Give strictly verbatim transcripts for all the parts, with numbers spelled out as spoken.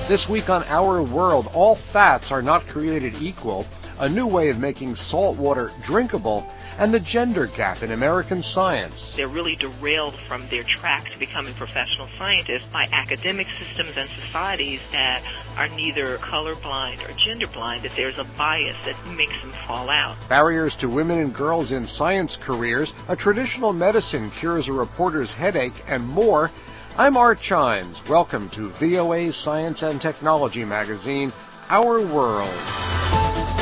This week on Our World, all fats are not created equal, a new way of making salt water drinkable, and the gender gap in American science. They're really derailed from their track to becoming professional scientists by academic systems and societies that are neither colorblind or genderblind, that there's a bias that makes them fall out. Barriers to women and girls in science careers, a traditional medicine cures a reporter's headache, and more. I'm Art Chimes. Welcome to V O A's Science and Technology magazine, Our World.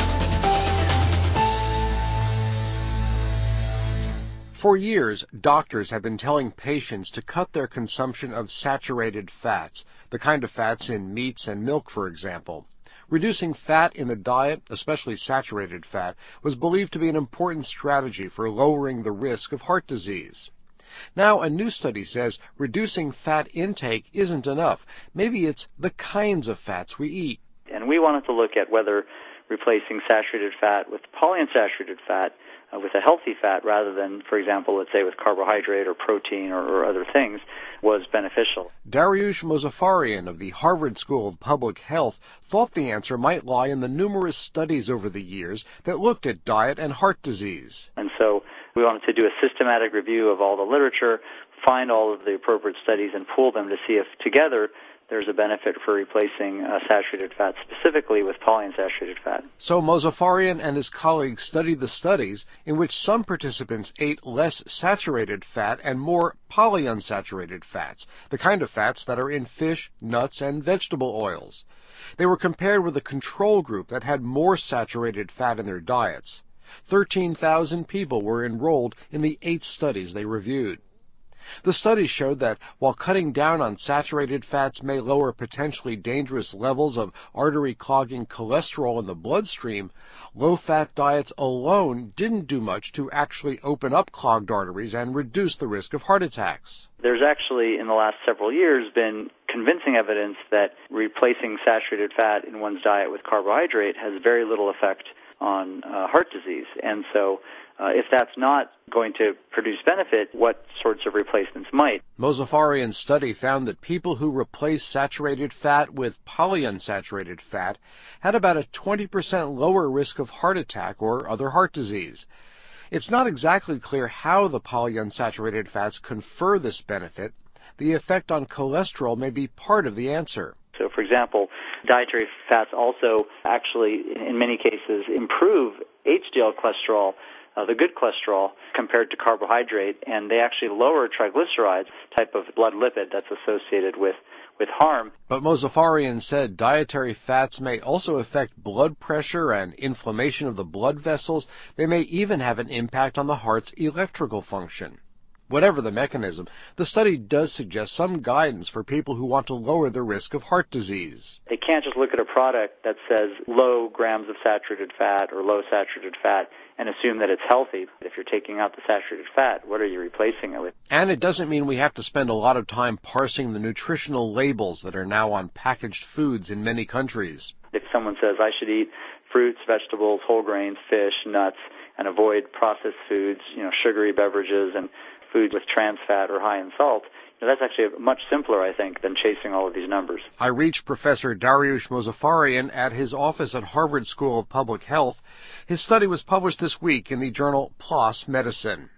For years, doctors have been telling patients to cut their consumption of saturated fats, the kind of fats in meats and milk, for example. Reducing fat in the diet, especially saturated fat, was believed to be an important strategy for lowering the risk of heart disease. Now, a new study says reducing fat intake isn't enough. Maybe it's the kinds of fats we eat. And we wanted to look at whether replacing saturated fat with polyunsaturated fat uh, with a healthy fat rather than, for example, let's say with carbohydrate or protein or, or other things was beneficial. Dariush Mozaffarian of the Harvard School of Public Health thought the answer might lie in the numerous studies over the years that looked at diet and heart disease. And so we wanted to do a systematic review of all the literature, find all of the appropriate studies, and pool them to see if together there's a benefit for replacing uh, saturated fat, specifically with polyunsaturated fat. So Mozaffarian and his colleagues studied the studies in which some participants ate less saturated fat and more polyunsaturated fats, the kind of fats that are in fish, nuts, and vegetable oils. They were compared with a control group that had more saturated fat in their diets. thirteen thousand people were enrolled in the eight studies they reviewed. The studies showed that while cutting down on saturated fats may lower potentially dangerous levels of artery-clogging cholesterol in the bloodstream, low-fat diets alone didn't do much to actually open up clogged arteries and reduce the risk of heart attacks. There's actually, in the last several years, been convincing evidence that replacing saturated fat in one's diet with carbohydrate has very little effect on uh, heart disease. And so uh, if that's not going to produce benefit, what sorts of replacements might? Mozaffarian's study found that people who replaced saturated fat with polyunsaturated fat had about a twenty percent lower risk of heart attack or other heart disease. It's not exactly clear how the polyunsaturated fats confer this benefit. The effect on cholesterol may be part of the answer. So, for example, dietary fats also actually, in many cases, improve H D L cholesterol, uh, the good cholesterol, compared to carbohydrate, and they actually lower triglycerides, type of blood lipid that's associated with, with harm. But Mozaffarian said dietary fats may also affect blood pressure and inflammation of the blood vessels. They may even have an impact on the heart's electrical function. Whatever the mechanism, the study does suggest some guidance for people who want to lower the risk of heart disease. They can't just look at a product that says low grams of saturated fat or low saturated fat and assume that it's healthy. If you're taking out the saturated fat, what are you replacing it with? And it doesn't mean we have to spend a lot of time parsing the nutritional labels that are now on packaged foods in many countries. If someone says I should eat fruits, vegetables, whole grains, fish, nuts, and avoid processed foods, you know, sugary beverages, and foods with trans fat or high in salt, you know, that's actually much simpler, I think, than chasing all of these numbers. I reached Professor Dariush Mozaffarian at his office at Harvard School of Public Health. His study was published this week in the journal PLOS Medicine.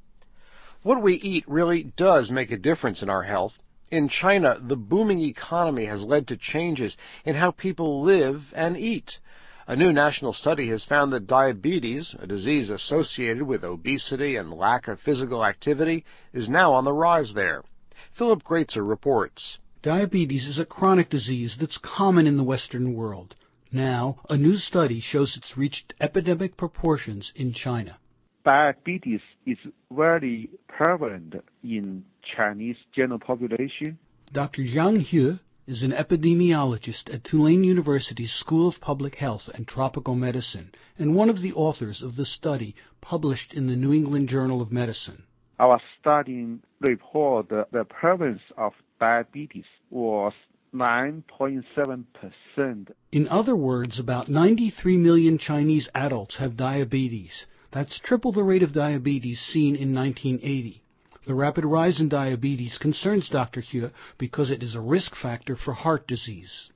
What we eat really does make a difference in our health. In China, the booming economy has led to changes in how people live and eat. A new national study has found that diabetes, a disease associated with obesity and lack of physical activity, is now on the rise there. Philip Greitzer reports. Diabetes is a chronic disease that's common in the Western world. Now, a new study shows it's reached epidemic proportions in China. Diabetes is very prevalent in Chinese general population. Doctor Zhang He is an epidemiologist at Tulane University's School of Public Health and Tropical Medicine and one of the authors of the study published in the New England Journal of Medicine. Our study report that the prevalence of diabetes was nine point seven percent. In other words, about ninety-three million Chinese adults have diabetes. That's triple the rate of diabetes seen in nineteen eighty. The rapid rise in diabetes concerns Doctor He because it is a risk factor for heart disease.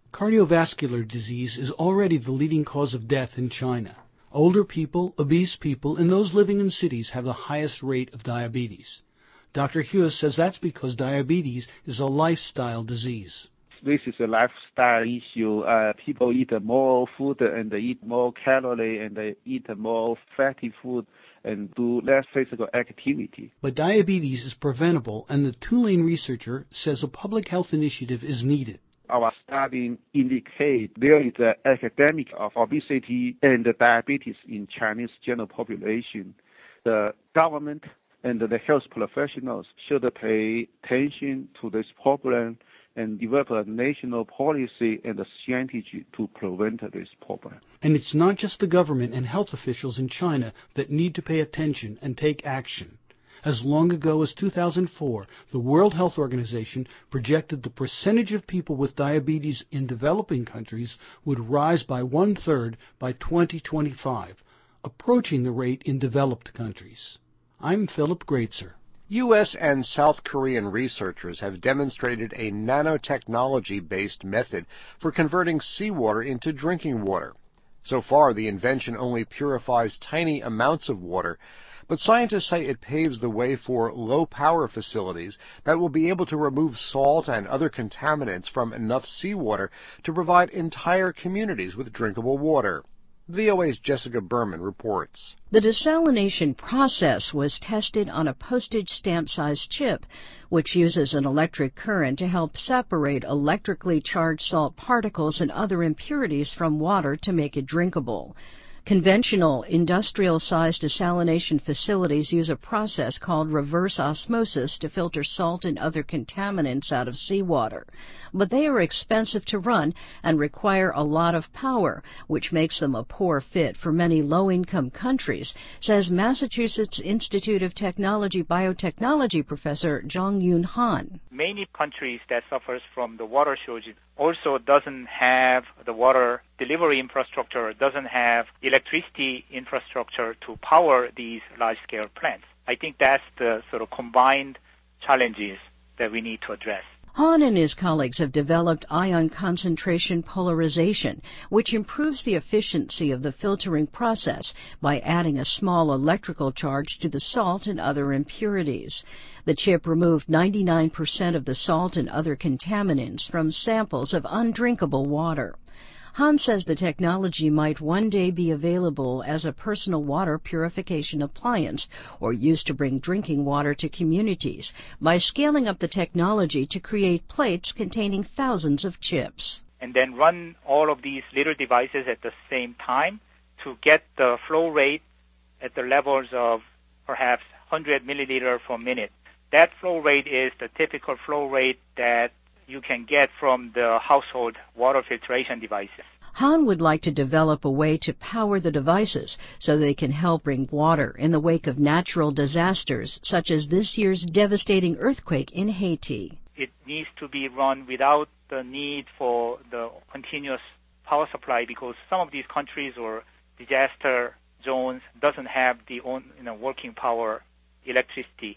Cardiovascular disease is already the leading cause of death in China. Older people, obese people, and those living in cities have the highest rate of diabetes. Doctor Hughes says that's because diabetes is a lifestyle disease. This is a lifestyle issue. Uh, people eat more food and they eat more calorie and they eat more fatty food and do less physical activity. But diabetes is preventable, and the Tulane researcher says a public health initiative is needed. Our study indicates there is an epidemic of obesity and diabetes in Chinese general population. The government and the health professionals should pay attention to this problem and develop a national policy and a strategy to prevent this problem. And it's not just the government and health officials in China that need to pay attention and take action. As long ago as two thousand four, the World Health Organization projected the percentage of people with diabetes in developing countries would rise by one-third by twenty twenty-five, approaching the rate in developed countries. I'm Philip Greatzer. U S and South Korean researchers have demonstrated a nanotechnology-based method for converting seawater into drinking water. So far, the invention only purifies tiny amounts of water, but scientists say it paves the way for low-power facilities that will be able to remove salt and other contaminants from enough seawater to provide entire communities with drinkable water. V O A's Jessica Berman reports. The desalination process was tested on a postage stamp-sized chip, which uses an electric current to help separate electrically charged salt particles and other impurities from water to make it drinkable. Conventional industrial-sized desalination facilities use a process called reverse osmosis to filter salt and other contaminants out of seawater. But they are expensive to run and require a lot of power, which makes them a poor fit for many low-income countries, says Massachusetts Institute of Technology biotechnology professor Jong-Yoon Han. Many countries that suffers from the water shortage also doesn't have the water delivery infrastructure, doesn't have electricity infrastructure to power these large-scale plants. I think that's the sort of combined challenges that we need to address. Han and his colleagues have developed ion concentration polarization, which improves the efficiency of the filtering process by adding a small electrical charge to the salt and other impurities. The chip removed ninety-nine percent of the salt and other contaminants from samples of undrinkable water. Han says the technology might one day be available as a personal water purification appliance or used to bring drinking water to communities by scaling up the technology to create plates containing thousands of chips. And then run all of these little devices at the same time to get the flow rate at the levels of perhaps one hundred milliliter per minute. That flow rate is the typical flow rate that you can get from the household water filtration devices. Han would like to develop a way to power the devices so they can help bring water in the wake of natural disasters, such as this year's devastating earthquake in Haiti. It needs to be run without the need for the continuous power supply because some of these countries or disaster zones doesn't have the own, you know, working power electricity.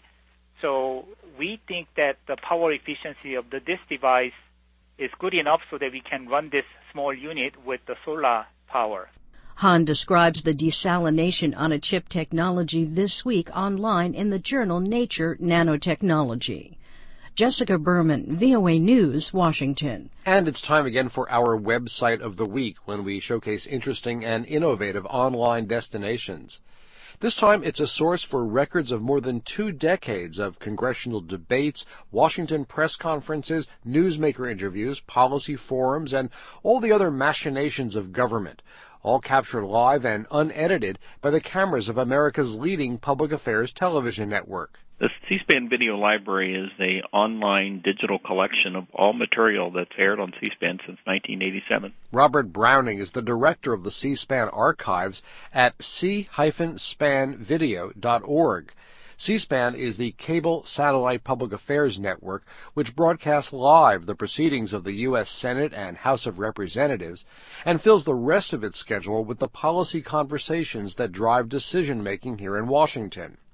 So we think that the power efficiency of the, this device is good enough so that we can run this small unit with the solar power. Han describes the desalination on a chip technology this week online in the journal Nature Nanotechnology. Jessica Berman, V O A News, Washington. And it's time again for our website of the week when we showcase interesting and innovative online destinations. This time, it's a source for records of more than two decades of congressional debates, Washington press conferences, newsmaker interviews, policy forums, and all the other machinations of government, all captured live and unedited by the cameras of America's leading public affairs television network. The C-SPAN Video Library is an online digital collection of all material that's aired on C-SPAN since nineteen eighty-seven. Robert Browning is the director of the C-SPAN archives at c dash span video dot org. C-SPAN is the cable satellite public affairs network which broadcasts live the proceedings of the U S Senate and House of Representatives and fills the rest of its schedule with the policy conversations that drive decision-making here in Washington.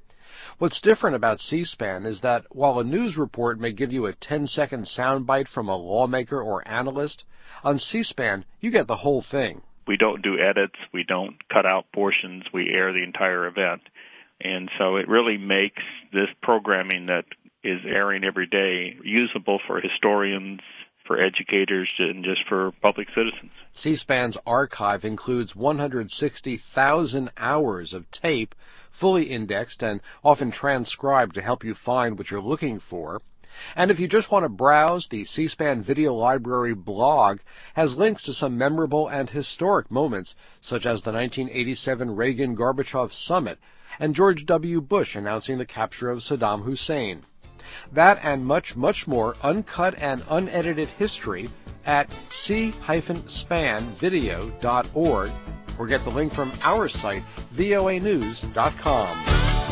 What's different about C-SPAN is that while a news report may give you a ten-second soundbite from a lawmaker or analyst, on C-SPAN you get the whole thing. We don't do edits. We don't cut out portions. We air the entire event. And so it really makes this programming that is airing every day usable for historians, for educators, and just for public citizens. C-SPAN's archive includes one hundred sixty thousand hours of tape, fully indexed and often transcribed to help you find what you're looking for. And if you just want to browse, the C-SPAN Video Library blog has links to some memorable and historic moments, such as the nineteen eighty-seven Reagan-Gorbachev summit and George W. Bush announcing the capture of Saddam Hussein. That and much, much more uncut and unedited history at c dash span video dot org, or get the link from our site, V O A news dot com.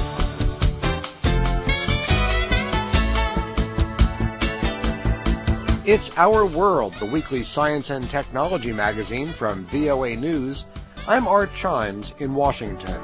It's Our World, the weekly science and technology magazine from V O A News. I'm Art Chimes in Washington.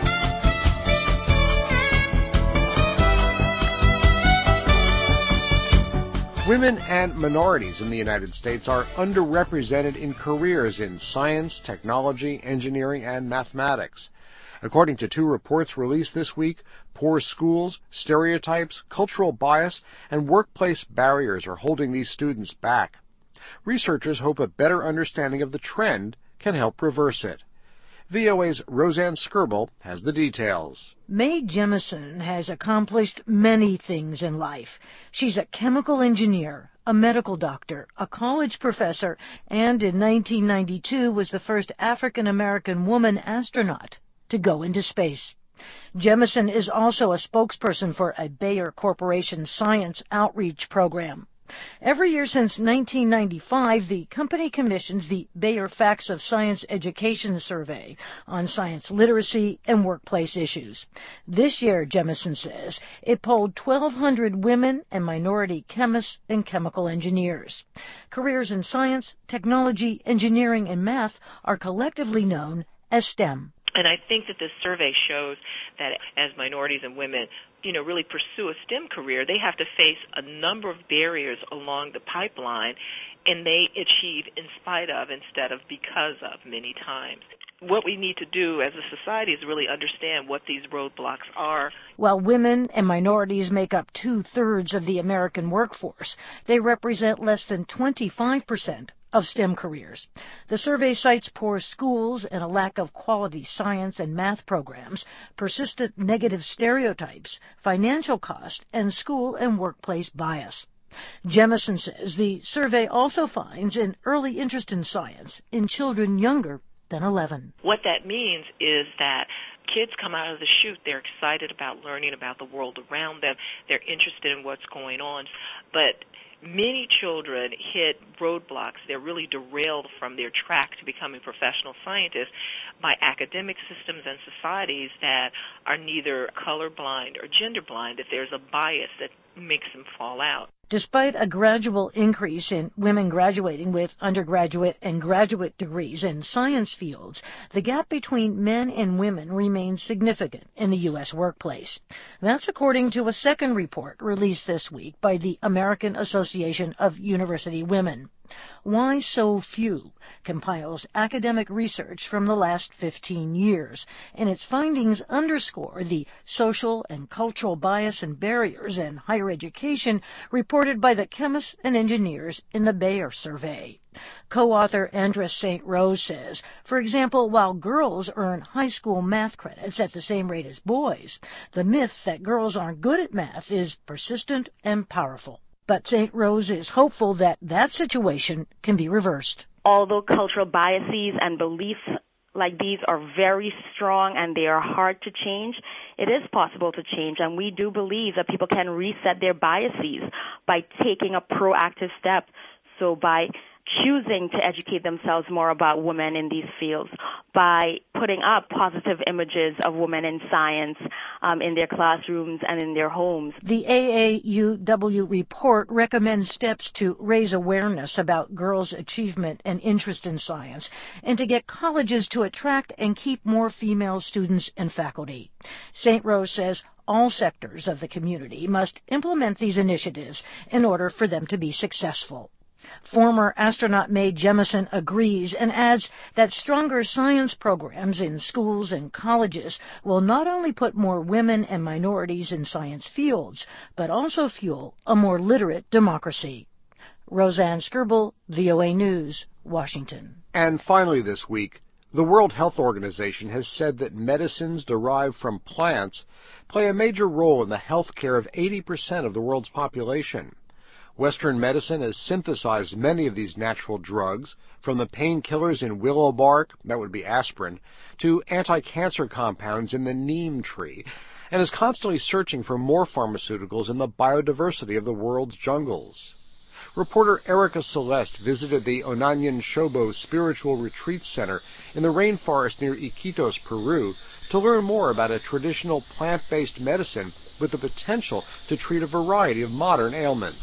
Women and minorities in the United States are underrepresented in careers in science, technology, engineering, and mathematics. According to two reports released this week, poor schools, stereotypes, cultural bias, and workplace barriers are holding these students back. Researchers hope a better understanding of the trend can help reverse it. V O A's Roseanne Skirble has the details. Mae Jemison has accomplished many things in life. She's a chemical engineer, a medical doctor, a college professor, and in nineteen ninety-two was the first African-American woman astronaut to go into space. Jemison is also a spokesperson for a Bayer Corporation science outreach program. Every year since nineteen ninety-five, the company commissions the Bayer Facts of Science Education Survey on science literacy and workplace issues. This year, Jemison says, it polled twelve hundred women and minority chemists and chemical engineers. Careers in science, technology, engineering, and math are collectively known as STEM. And I think that this survey shows that as minorities and women, you know, really pursue a STEM career, they have to face a number of barriers along the pipeline, and they achieve in spite of instead of because of many times. What we need to do as a society is really understand what these roadblocks are. While women and minorities make up two-thirds of the American workforce, they represent less than twenty-five percent of STEM careers. The survey cites poor schools and a lack of quality science and math programs, persistent negative stereotypes, financial cost, and school and workplace bias. Jemison says the survey also finds an early interest in science in children younger than eleven. What that means is that kids come out of the chute, they're excited about learning about the world around them, they're interested in what's going on, but many children hit roadblocks. They're really derailed from their track to becoming professional scientists by academic systems and societies that are neither colorblind or gender blind, that there's a bias that makes them fall out. Despite a gradual increase in women graduating with undergraduate and graduate degrees in science fields, the gap between men and women remains significant in the U S workplace. That's according to a second report released this week by the American Association of University Women. Why So Few compiles academic research from the last fifteen years, and its findings underscore the social and cultural bias and barriers in higher education reported by the chemists and engineers in the Bayer survey. Co-author Andres Saint Rose says, for example, while girls earn high school math credits at the same rate as boys, the myth that girls aren't good at math is persistent and powerful. But Saint Rose is hopeful that that situation can be reversed. Although cultural biases and beliefs like these are very strong and they are hard to change, it is possible to change, and we do believe that people can reset their biases by taking a proactive step. So by choosing to educate themselves more about women in these fields by putting up positive images of women in science um, in their classrooms and in their homes. The A A U W report recommends steps to raise awareness about girls' achievement and interest in science and to get colleges to attract and keep more female students and faculty. Saint Rose says all sectors of the community must implement these initiatives in order for them to be successful. Former astronaut Mae Jemison agrees and adds that stronger science programs in schools and colleges will not only put more women and minorities in science fields, but also fuel a more literate democracy. Roseanne Skirble, V O A News, Washington. And finally this week, the World Health Organization has said that medicines derived from plants play a major role in the health care of eighty percent of the world's population. Western medicine has synthesized many of these natural drugs, from the painkillers in willow bark, that would be aspirin, to anti-cancer compounds in the neem tree, and is constantly searching for more pharmaceuticals in the biodiversity of the world's jungles. Reporter Erica Celeste visited the Onanyan Shobo Spiritual Retreat Center in the rainforest near Iquitos, Peru, to learn more about a traditional plant-based medicine with the potential to treat a variety of modern ailments.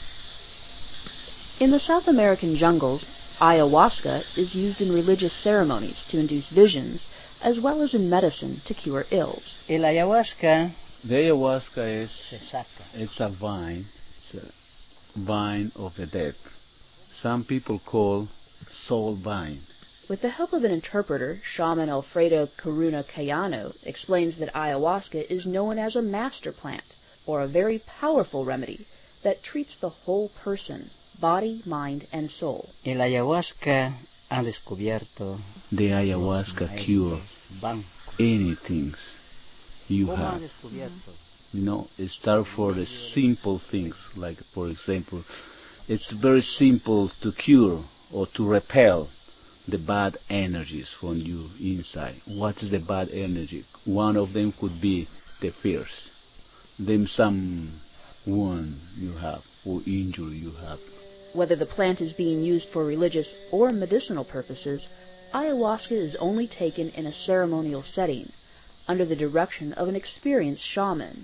In the South American jungles, ayahuasca is used in religious ceremonies to induce visions, as well as in medicine to cure ills. El ayahuasca. The ayahuasca is it's a vine, it's a vine of the dead. Some people call soul vine. With the help of an interpreter, Shaman Alfredo Coruna Cayano explains that ayahuasca is known as a master plant, or a very powerful remedy that treats the whole person, body, mind, and soul. El ayahuasca ha descubierto. The ayahuasca cure anything you have. You know, it starts for the simple things, like, for example, it's very simple to cure or to repel the bad energies from you inside. What is the bad energy? One of them could be the fears. Then some wound you have or injury you have. Whether the plant is being used for religious or medicinal purposes, ayahuasca is only taken in a ceremonial setting, under the direction of an experienced shaman.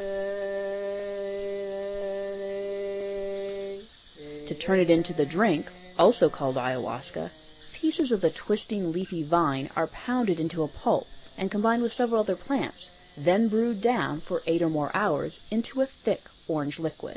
To turn it into the drink, also called ayahuasca, pieces of the twisting leafy vine are pounded into a pulp and combined with several other plants, then brewed down for eight or more hours into a thick orange liquid.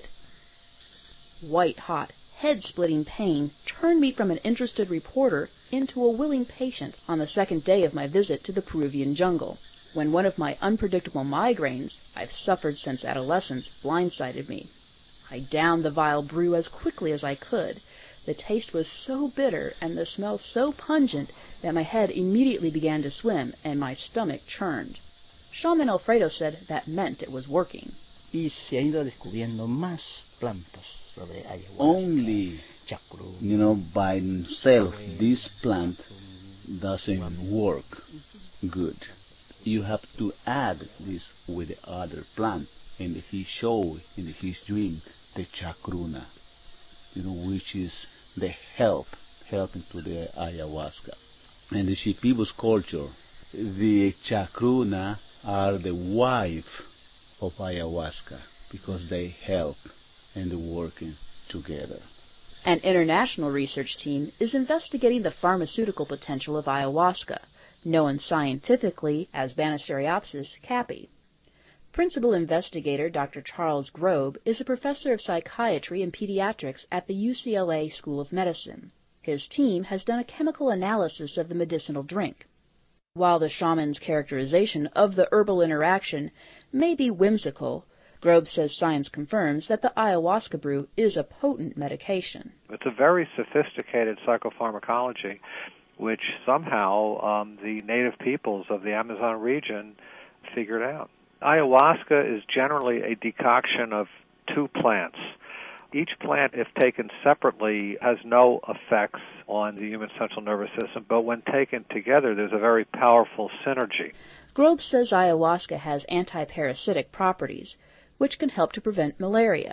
White-hot, head-splitting pain turned me from an interested reporter into a willing patient on the second day of my visit to the Peruvian jungle, when one of my unpredictable migraines, I've suffered since adolescence, blindsided me. I downed the vile brew as quickly as I could. The taste was so bitter and the smell so pungent that my head immediately began to swim and my stomach churned. Shaman Alfredo said that meant it was working. Y se ha ido descubriendo más plantas sobre ayahuasca. Only, you know, by itself, this plant doesn't work good. You have to add this with the other plant. And he showed in his dream the chacruna, you know, which is the help, helping to the ayahuasca. And the Shipibos culture, the chacruna are the wife of ayahuasca because they help and they're working together. An international research team is investigating the pharmaceutical potential of ayahuasca, known scientifically as Banisteriopsis caapi. Principal investigator Doctor Charles Grobe is a professor of psychiatry and pediatrics at the U C L A School of Medicine. His team has done a chemical analysis of the medicinal drink. While the shaman's characterization of the herbal interaction may be whimsical, Grobe says science confirms that the ayahuasca brew is a potent medication. It's a very sophisticated psychopharmacology, which somehow um, the native peoples of the Amazon region figured out. Ayahuasca is generally a decoction of two plants. Each plant, if taken separately, has no effects on the human central nervous system, but when taken together, there's a very powerful synergy. Grobe says ayahuasca has antiparasitic properties, which can help to prevent malaria.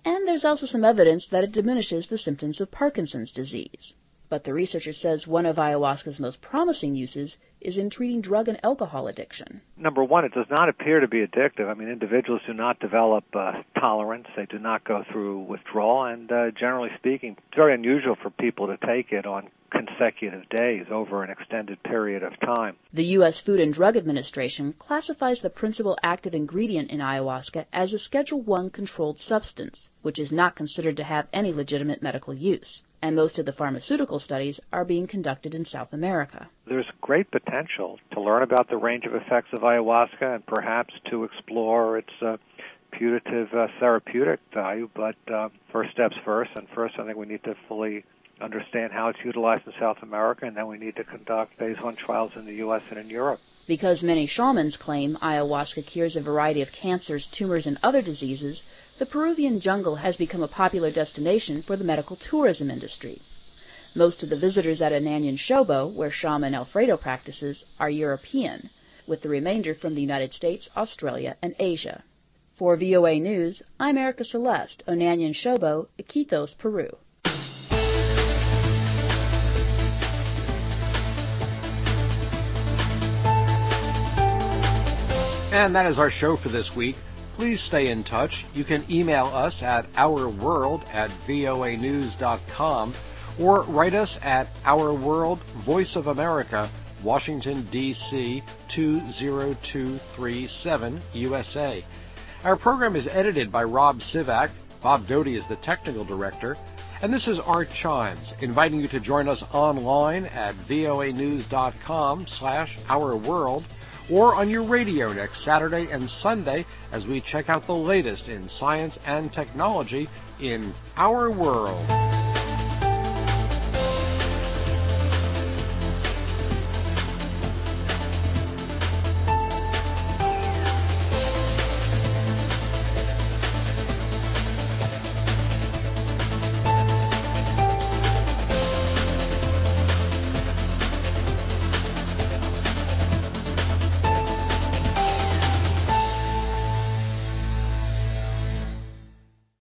And there's also some evidence that it diminishes the symptoms of Parkinson's disease. But the researcher says one of ayahuasca's most promising uses is in treating drug and alcohol addiction. Number one, it does not appear to be addictive. I mean, individuals do not develop uh, tolerance. They do not go through withdrawal. And uh, generally speaking, it's very unusual for people to take it on consecutive days over an extended period of time. The U S Food and Drug Administration classifies the principal active ingredient in ayahuasca as a Schedule one controlled substance, which is not considered to have any legitimate medical use. And most of the pharmaceutical studies are being conducted in South America. There's great potential to learn about the range of effects of ayahuasca and perhaps to explore its uh, putative uh, therapeutic value, but uh, first steps first, and first I think we need to fully understand how it's utilized in South America, and then we need to conduct phase one trials in the U S and in Europe. Because many shamans claim ayahuasca cures a variety of cancers, tumors, and other diseases, the Peruvian jungle has become a popular destination for the medical tourism industry. Most of the visitors at Ananyan Shobo, where shaman Alfredo practices, are European, with the remainder from the United States, Australia, and Asia. For V O A News, I'm Erica Celeste, Ananyan Shobo, Iquitos, Peru. And that is our show for this week. Please stay in touch. You can email us at ourworld at voa news dot com or write us at Our World, Voice of America, Washington, D C two zero two three seven, U S A. Our program is edited by Rob Sivak. Bob Doty is the technical director. And this is Art Chimes, inviting you to join us online at voa news dot com slash Our World, or on your radio next Saturday and Sunday as we check out the latest in science and technology in our world.